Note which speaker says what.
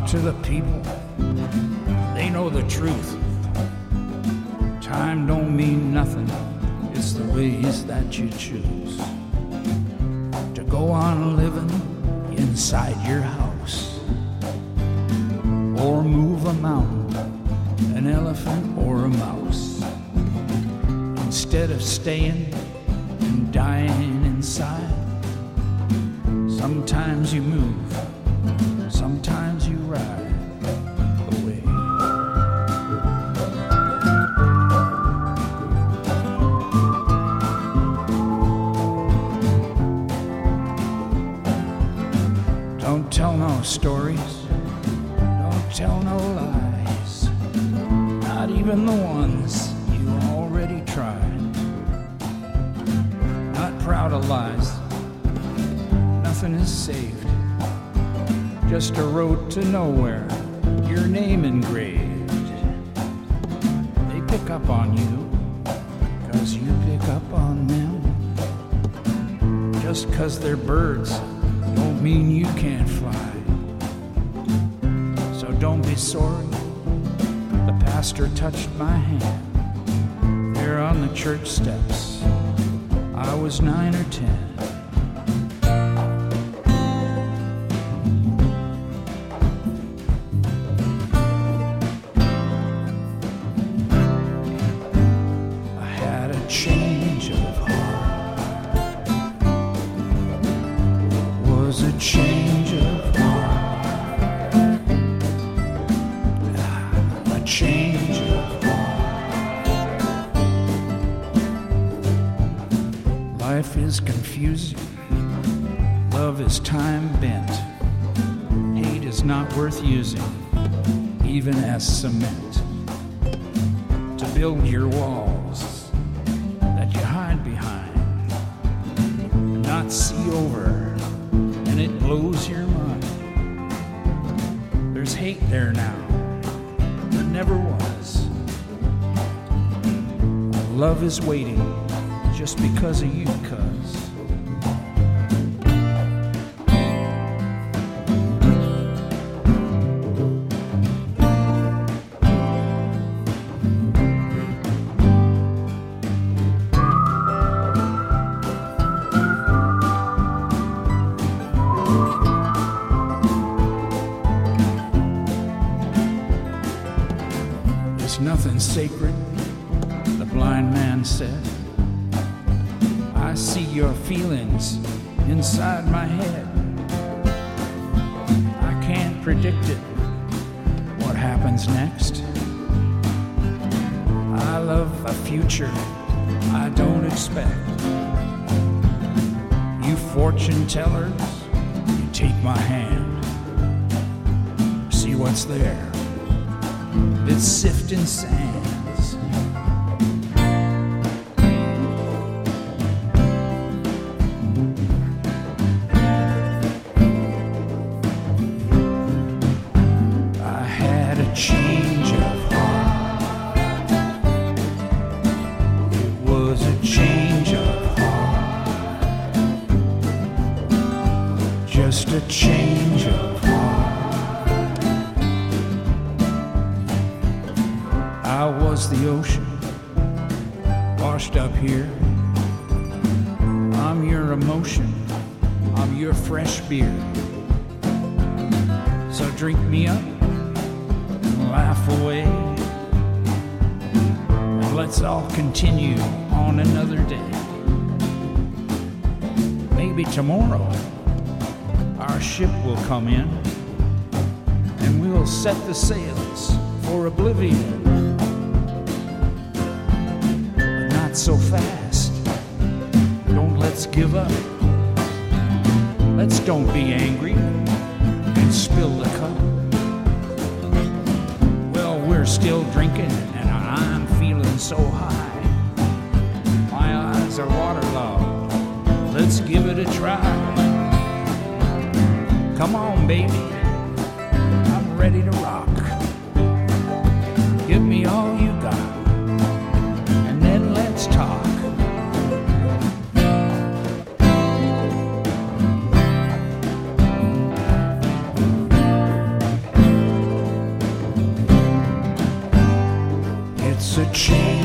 Speaker 1: to the people, they know the truth. Time don't mean nothing, it's the ways that you choose to go on living inside your house, or move a mountain, an elephant or a mouse, instead of staying and dying inside. Sometimes you move, sometimes you ride away. Don't tell no stories, don't tell no lies, not even the ones you already tried. Not proud of lies, nothing is saved, just a road to nowhere, your name engraved. They pick up on you, 'cause you pick up on them. Just 'cause they're birds don't mean you can't fly. So don't be sorry, the pastor touched my hand there on the church steps. I was 9 or 10. Change of heart, was a change of heart, a change of heart. Life is confusing, love is time bent, hate is not worth using, even as cement, to build your walls see over, and it blows your mind. There's hate there now, but never was. Love is waiting just because of you, cuz. Nothing sacred, the blind man said. I see your feelings inside my head. I can't predict it, what happens next. I love a future I don't expect. You fortune tellers, you take my hand. See what's there. It's sifting sands. I had a change of heart. It was a change of heart. Just a change of heart. I was the ocean, washed up here. I'm your emotion, I'm your fresh beer. So drink me up and laugh away, and let's all continue on another day. Maybe tomorrow our ship will come in, and we'll set the sails for oblivion. So fast, let's give up. Let's don't be angry and spill the cup. Well, we're still drinking and I'm feeling so high. My eyes are waterlogged. Let's give it a try. Come on, baby, I'm ready to rock. Give me all you got. Let's talk. a change.